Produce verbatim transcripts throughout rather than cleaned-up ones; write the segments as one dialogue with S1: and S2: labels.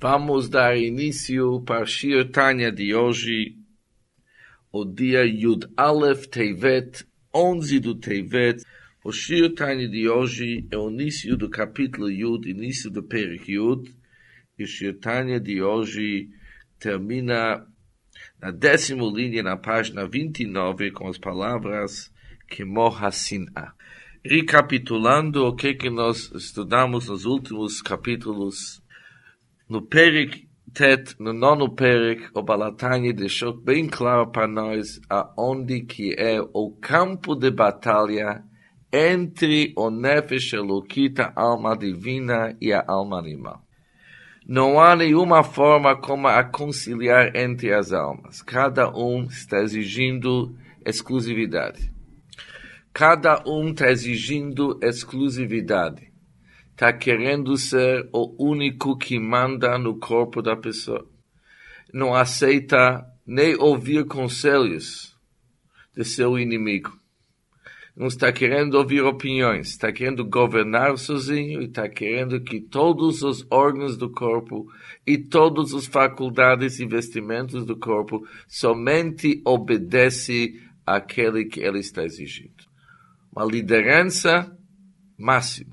S1: Vamos dar início para Shir Tanya de hoje, o dia Yud Aleph Tevet, onze do Tevet. O Shir Tanya de hoje é o início do capítulo Yud, início do Perek Yud. E o Shir Tanya de hoje termina na décima linha, na página vinte e nove, com as palavras Kemo HaSin'a. Recapitulando o que, que nós estudamos nos últimos capítulos, no Perek Tet, no nono Perek, o Baal HaTanya deixou bem claro para nós aonde que é o campo de batalha entre o Nefesh Elokit, a alma divina, e a alma animal. Não há nenhuma forma como a conciliar entre as almas. Cada um está exigindo exclusividade. Cada um está exigindo exclusividade. Está querendo ser o único que manda no corpo da pessoa. Não aceita nem ouvir conselhos de seu inimigo. Não está querendo ouvir opiniões. Está querendo governar sozinho e está querendo que todos os órgãos do corpo e todas as faculdades e vestimentos do corpo somente obedecem àquele que ele está exigindo. Uma liderança máxima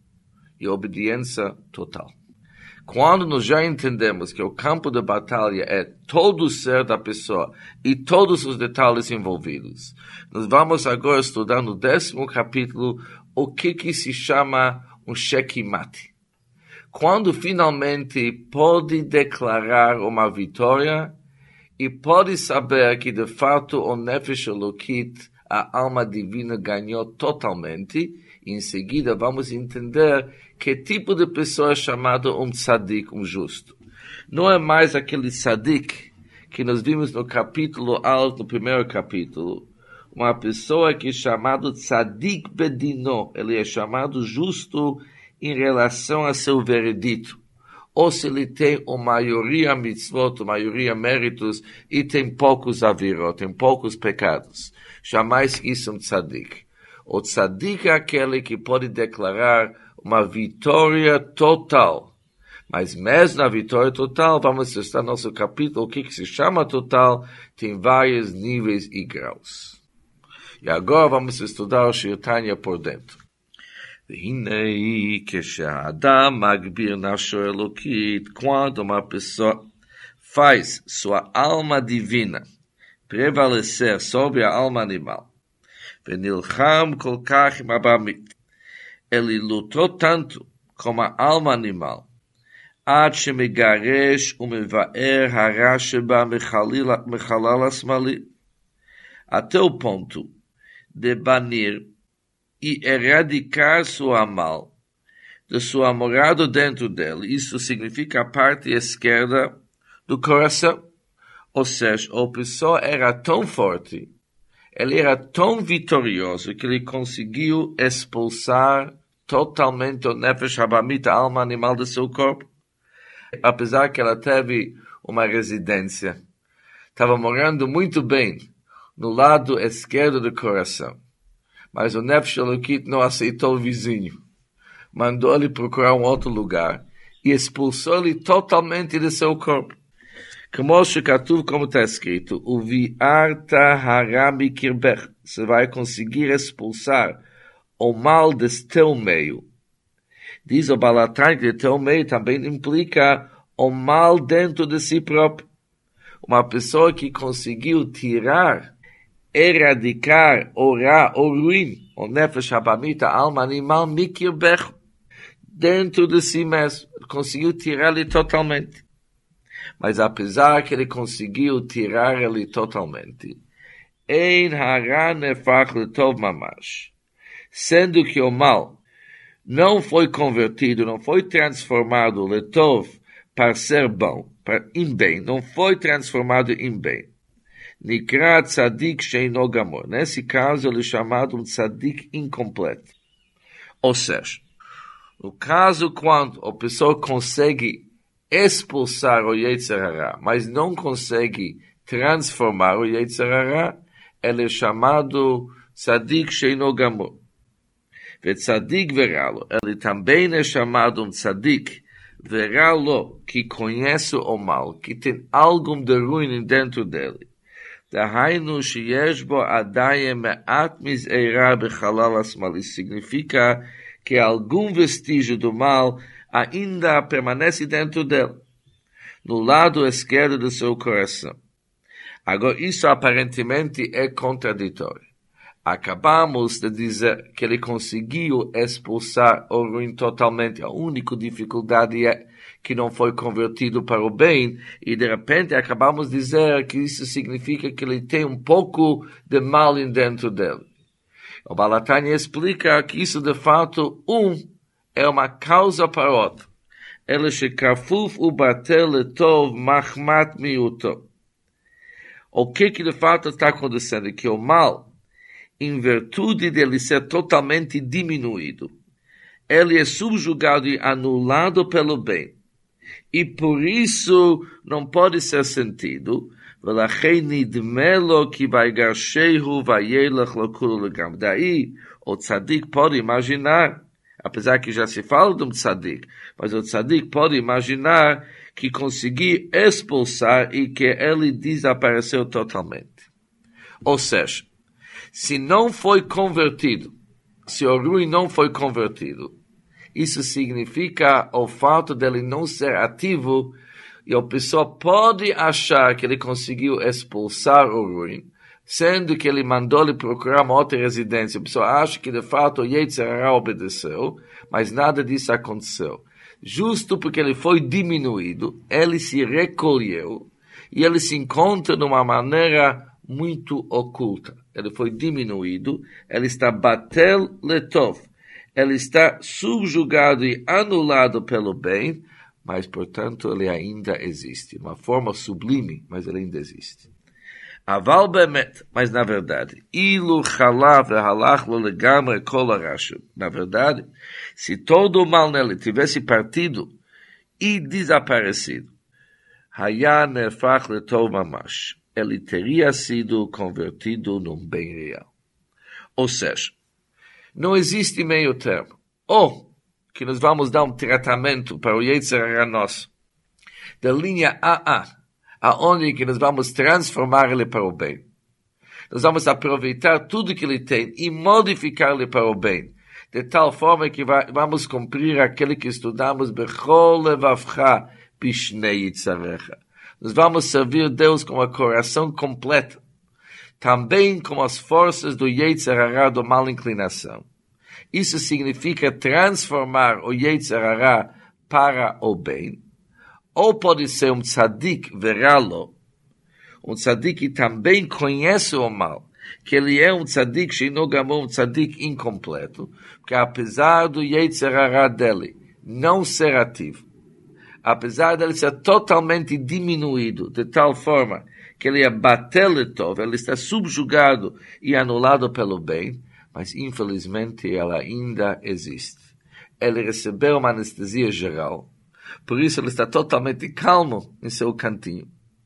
S1: e obediência total. Quando nós já entendemos que o campo de batalha é todo o ser da pessoa e todos os detalhes envolvidos, nós vamos agora estudar no décimo capítulo o que, que se chama um checkmate. Quando finalmente pode declarar uma vitória e pode saber que de fato o Nefesh Elokit, a alma divina, ganhou totalmente. Em seguida vamos entender que tipo de pessoa é chamado um tzadik, um justo. Não é mais aquele tzadik que nós vimos no capítulo alto, no primeiro capítulo. Uma pessoa que é chamado tzadik bedino, ele é chamado justo em relação a seu veredito. Ou se ele tem uma maioria mitzvot, uma maioria méritos, e tem poucos avirot, tem poucos pecados. Jamais isso é um tzadik. O tzadik é aquele que pode declarar uma vitória total. Mas mesmo na vitória total, vamos estudar nosso capítulo, o que, que se chama total, tem vários níveis e graus. E agora vamos estudar o Shir Tanya por dentro. והנה כשהאדם מגביר נפשו אלוקית, quando uma pessoa faz sua alma divina prevalecer sobre a alma animal, ונלחם כל כך עם הבמית, ele lutou tanto com a alma animal, עד שמגרש ומבאר הרע שבה מחלל השמאלי, até o ponto de banir e erradicar sua mal de sua morada dentro dele. Isso significa a parte esquerda do coração. Ou seja, a pessoa era tão forte, ele era tão vitorioso que ele conseguiu expulsar totalmente o Nefesh Habamit, a alma animal do seu corpo. Apesar que ela teve uma residência, estava morando muito bem no lado esquerdo do coração. Mas o Nefesh Elokit não aceitou o vizinho. Mandou ele procurar um outro lugar e expulsou ele totalmente do seu corpo. Como como está escrito, o viarta harami kirbech, você vai conseguir expulsar o mal desse teu meio. Diz o Baal HaTanya que teu meio também implica o mal dentro de si próprio. Uma pessoa que conseguiu tirar, erradicar o ra, o ruim, o Nefesh Habamit, a alma animal, mikirbech, dentro de si mesmo, conseguiu tirar ele totalmente. Mas apesar que ele conseguiu tirar ele totalmente, ein hara nefach letov mamash, sendo que o mal não foi convertido, não foi transformado letov para ser bom, para em bem, não foi transformado em bem. Nikra tzadik sheino gamor. Nesse caso, ele é chamado um tzadik incompleto. Ou seja, no caso quando a pessoa consegue expulsar o Yetzer Hara, mas não consegue transformar o Yetzer Hara, ele é chamado tzadik sheino gamor. Ve tzadik veralo, ele também é chamado um tzadik verá-lo que conhece o mal, que tem algo de ruim dentro dele. Dahainu sheyesh bo adaye me'at miz'eira bechalal asmal. Isso significa que algum vestígio do mal ainda permanece dentro dele, no lado esquerdo do seu coração. Agora, isso aparentemente é contraditório. Acabamos de dizer que ele conseguiu expulsar o ruim totalmente. A única dificuldade é que não foi convertido para o bem. E de repente acabamos de dizer que isso significa que ele tem um pouco de mal dentro dele. O Baal HaTanya explica que isso de fato, um, é uma causa para o outro. Ele shekafuf ubatel letov machmat miuto. O que que de fato está acontecendo? Que o mal, em virtude dele ser totalmente diminuído, ele é subjugado e anulado pelo bem. E por isso não pode ser sentido. Daí o tzadik pode imaginar, apesar que já se fala de um tzadik, mas o tzadik pode imaginar que conseguiu expulsar e que ele desapareceu totalmente. Ou seja, se não foi convertido, se o ruim não foi convertido, isso significa o fato dele não ser ativo, e a pessoa pode achar que ele conseguiu expulsar o ruim, sendo que ele mandou ele procurar uma outra residência. A pessoa acha que de fato o Yetzer Hara obedeceu, mas nada disso aconteceu. Justo porque ele foi diminuído, ele se recolheu, e ele se encontra de uma maneira muito oculta. Ele foi diminuído, ele está batel letov, ele está subjugado e anulado pelo bem, mas, portanto, ele ainda existe. Uma forma sublime, mas ele ainda existe. Aval bemet, mas na verdade, ilu chalav halach lo legamre kol harashu. Na verdade, se todo o mal nele tivesse partido e desaparecido, haya nefach letov mamash, ele teria sido convertido num bem real. Ou seja, não existe meio termo. Ou que nós vamos dar um tratamento para o Yetzer Hara nosso, da linha A A, aonde que nós vamos transformar ele para o bem. Nós vamos aproveitar tudo que ele tem e modificar ele para o bem, de tal forma que vai, vamos cumprir aquele que estudamos, Bechol levavcha bishnei yitzarecha. Nós vamos servir Deus com o coração completo, também com as forças do Yetzer Hara, do mal inclinação. Isso significa transformar o Yetzer Hara para o bem. Ou pode ser um tzadik, verá-lo, um tzadik que também conhece o mal, que ele é um tzadik, um tzadik incompleto, porque apesar do Yetzer Hara dele não ser ativo, apesar dele ser totalmente diminuído, de tal forma que ele é batel letov, ele está subjugado e anulado pelo bem, mas infelizmente ela ainda existe. Ele recebeu uma anestesia geral, por isso ele está totalmente calmo em seu cantinho,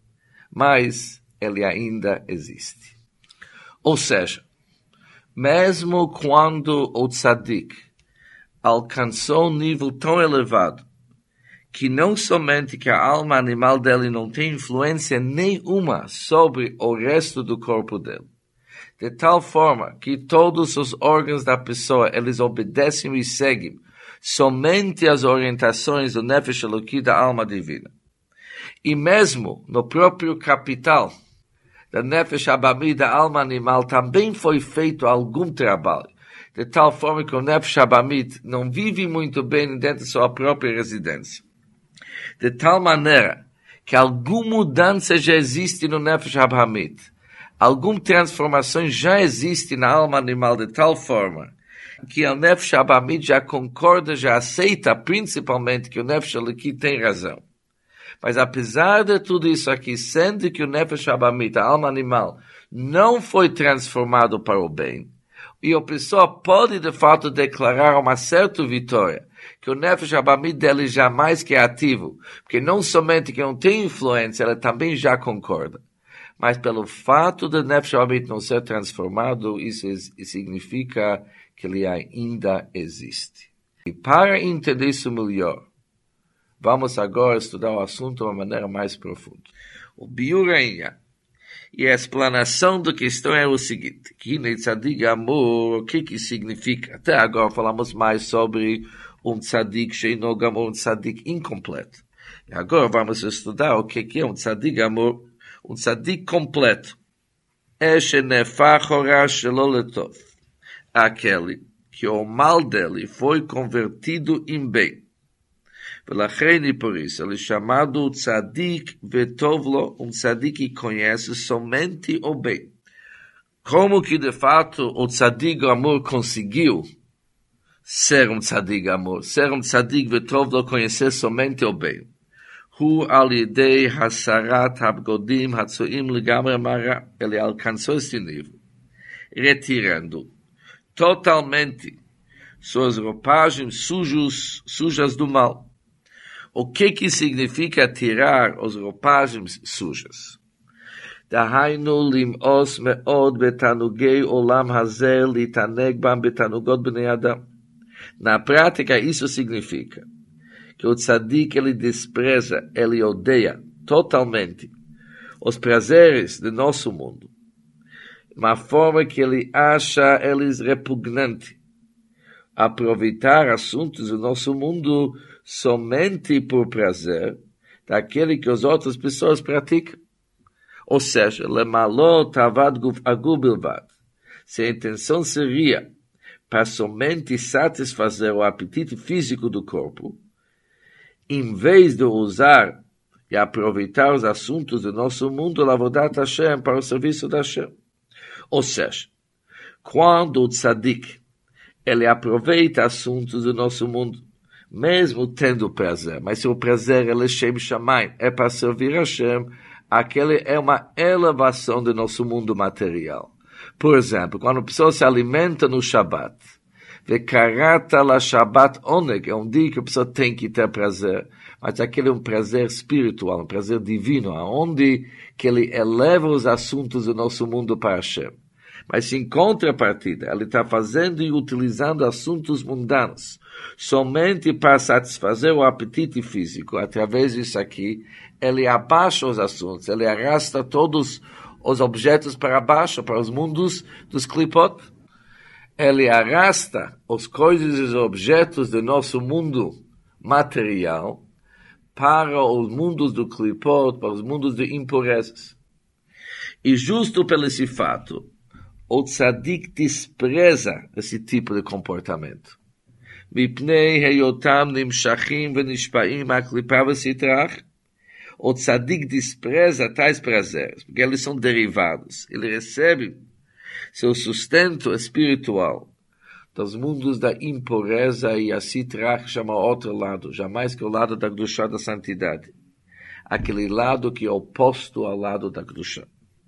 S1: mas ele ainda existe. Ou seja, mesmo quando o tzadik alcançou um nível tão elevado, que não somente que a alma animal dele não tem influência nenhuma sobre o resto do corpo dele, de tal forma que todos os órgãos da pessoa, eles obedecem e seguem somente as orientações do Nefesh Eloki, da alma divina. E mesmo no próprio capital da Nefesh Abamid, da alma animal, também foi feito algum trabalho, de tal forma que o Nefesh Abamid não vive muito bem dentro de sua própria residência. De tal maneira que alguma mudança já existe no Nefesh Abamid, alguma transformação já existe na alma animal de tal forma que o Nefesh Abamid já concorda, já aceita principalmente que o Nefesh Eloki tem razão. Mas apesar de tudo isso aqui, sendo que o Nefesh Abamid, a alma animal, não foi transformado para o bem, e a pessoa pode de fato declarar uma certa vitória, que o Nefesh Abamid dele jamais que é ativo, porque não somente que não tem influência, ela também já concorda. Mas pelo fato de Nefesh Abamid não ser transformado, isso significa que ele ainda existe. E para entender isso melhor, Vamos agora estudar o assunto de uma maneira mais profunda. O biur ainha. E a explanação da questão é o seguinte, que tzadik amor, o que que significa? Até agora falamos mais sobre um tzadik sheino gamor, um tzadik incompleto. E agora vamos estudar o que que é um tzadik amor, um tzadik completo. É shenefach hora shelo letov. Aquele que o mal dele foi convertido em bem. Velachei, e por isso, ele é chamado tzadik vetovlo, um tzadik que conhece somente o bem. Como que, de fato, o tzadik amor conseguiu ser um tzadik amor, ser um tzadik vetovlo, conhecer somente o bem? Hu al yedei hasarat habgodim hatsuim legamre mara. Ele alcançou esse nível, retirando totalmente suas roupagens sujos, sujas do mal. O que que significa tirar as roupagens sujas? Dahainu lim'os me'od betanugei olam hazer litaneg bam betanugot bnei adam. Na prática, isso significa que o tzadik, ele despreza, ele odeia totalmente os prazeres do nosso mundo. Uma forma que ele acha eles repugnantes. Aproveitar assuntos do nosso mundo somente por prazer daquele que as outras pessoas praticam. Ou seja, lemalot avad agubilvad. Se a intenção seria para somente satisfazer o apetite físico do corpo, em vez de usar e aproveitar os assuntos do nosso mundo, lavodat Hashem, para o serviço da Hashem. Ou seja, quando o tzadik ele aproveita assuntos do nosso mundo, mesmo tendo prazer, mas se o prazer ele é Shem Shamayim, é para servir a Hashem, aquele é uma elevação do nosso mundo material. Por exemplo, quando a pessoa se alimenta no Shabbat, vekarata la Shabbat oneg, é um dia que a pessoa tem que ter prazer, mas aquele é um prazer espiritual, um prazer divino, onde que ele eleva os assuntos do nosso mundo para Hashem. Mas em contrapartida, ele está fazendo e utilizando assuntos mundanos, somente para satisfazer o apetite físico. Através disso aqui, ele abaixa os assuntos, ele arrasta todos os objetos para baixo, para os mundos dos klipot. Ele arrasta as coisas e os objetos do nosso mundo material para os mundos do klipot, para os mundos de impurezas. E justo pelo esse fato, o tzadik despreza esse tipo de comportamento. Mipnei heyotam nimshachim venishpaim aklipa v'sitrach. O tzadik despreza tais prazeres, porque eles são derivados. Ele recebe seu sustento espiritual dos mundos da impureza e a sitrach chama outro lado, jamais que o lado da Kedushá da santidade. Aquele lado que é oposto ao lado da Kedushá.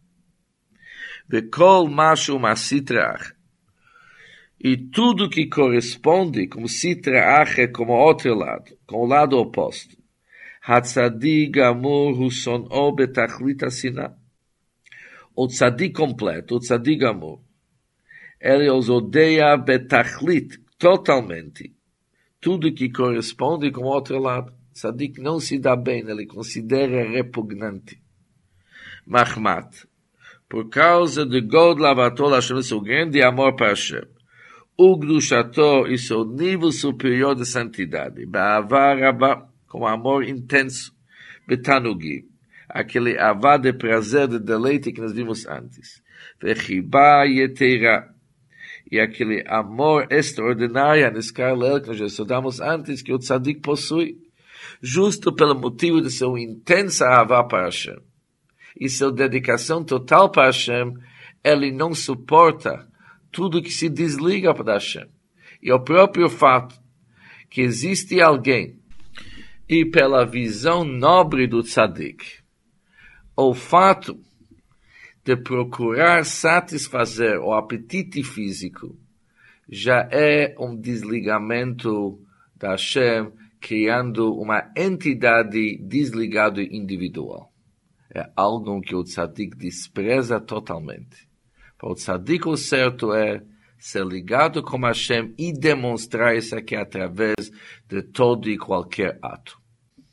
S1: Vekol mashu masitrach. E tudo que corresponde como sitrach é como outro lado, com o lado oposto. Hatzadik amor huson'o betachlit asina. O tzadik completo, o tzadik amor, ele os odeia betachlit, totalmente. Tudo que corresponde com o outro lado. Tzadik não se dá bem, ele considera repugnante. Mahmat. Por causa de God Lavatol Hashem, seu grande amor para Hashem, o Gdushato e seu nível superior de santidade, Ba'avah Rabba, com amor intenso, Betanugi, aquele avá de prazer, de deleite que nós vimos antes, Vechibá Yeteira, e aquele amor extraordinário, Niskarlel, que nós já estudamos antes, que o tzadik possui, justo pelo motivo de sua intensa avá para Hashem. E sua dedicação total para Hashem, ele não suporta tudo que se desliga para Hashem. E o próprio fato que existe alguém, e pela visão nobre do tzadik, o fato de procurar satisfazer o apetite físico, já é um desligamento da Hashem, criando uma entidade desligada individual. É algo que o tzadik despreza totalmente. Para o tzadik o certo é ser ligado com Hashem e demonstrar isso aqui através de todo e qualquer ato.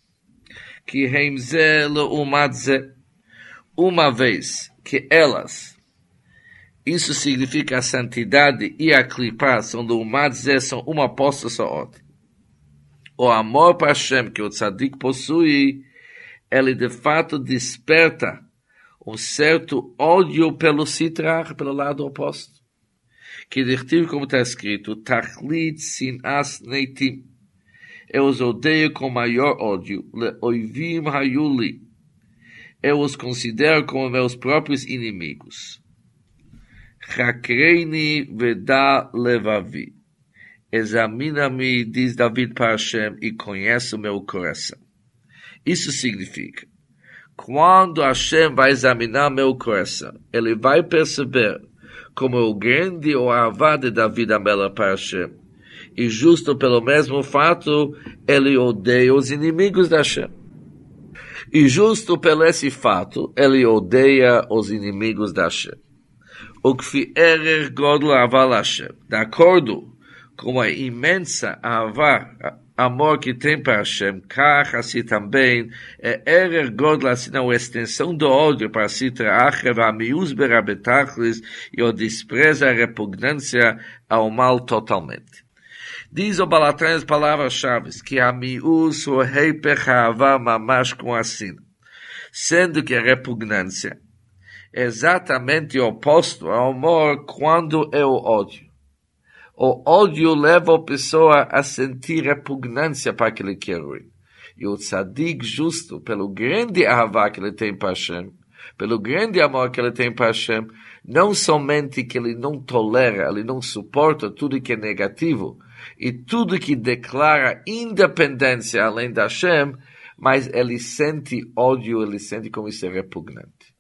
S1: que heimze leumadze, uma vez que elas, isso significa a santidade e a clipá, são leumadze, são uma oposta à outra. O amor para Hashem que o tzadik possui, ele de fato desperta um certo ódio pelo Sitra, pelo lado oposto. Que dirtivo, como está escrito, Tachlit sinas neitim. Eu os odeio com maior ódio. Leoivim hayuli. Eu os considero como meus próprios inimigos. Chakreini veda levavi. Examina-me, diz David para Hashem, e conhece o meu coração. Isso significa, quando Hashem vai examinar meu coração, ele vai perceber como o grande o avá de David Amelech para Hashem. E justo pelo mesmo fato, ele odeia os inimigos de Hashem. E justo pelo esse fato, ele odeia os inimigos de Hashem. O que erer godel aval Hashem. De acordo com a imensa avá, amor que tem para Hashem, kach assim também, é erer godel assim a extensão do ódio para Sitra Acher, a miús berabetachlis, e o desprezo, a repugnância ao mal totalmente. Diz o Balatran as palavras-chave, que a miús o heipech ha'avá mamash com assim, sendo que a repugnância é exatamente o oposto ao amor quando é o ódio. O ódio leva a pessoa a sentir repugnância para aquele que é ruim. E o tzadik justo, pelo grande ahavá que ele tem para Hashem, pelo grande amor que ele tem para Hashem, não somente que ele não tolera, ele não suporta tudo que é negativo, e tudo que declara independência além da Hashem, mas ele sente ódio, ele sente como isso é repugnante.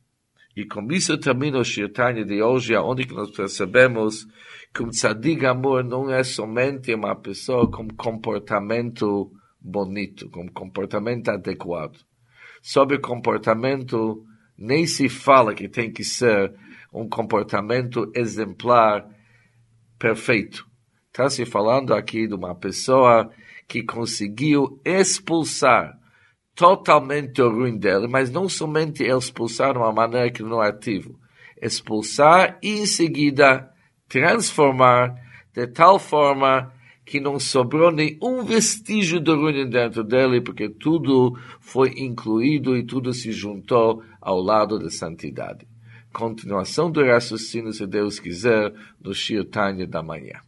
S1: E com isso termina o Shir Tanya de hoje, onde nós percebemos que um tzadik amor não é somente uma pessoa com comportamento bonito, com comportamento adequado. Sobre comportamento, nem se fala que tem que ser um comportamento exemplar, perfeito. Está se falando aqui de uma pessoa que conseguiu expulsar totalmente o ruim dele, mas não somente expulsar de uma maneira que não é ativo. Expulsar e em seguida transformar de tal forma que não sobrou nenhum vestígio do ruim dentro dele, porque tudo foi incluído e tudo se juntou ao lado da santidade. Continuação do raciocínio, se Deus quiser, no Shir Tanya da manhã.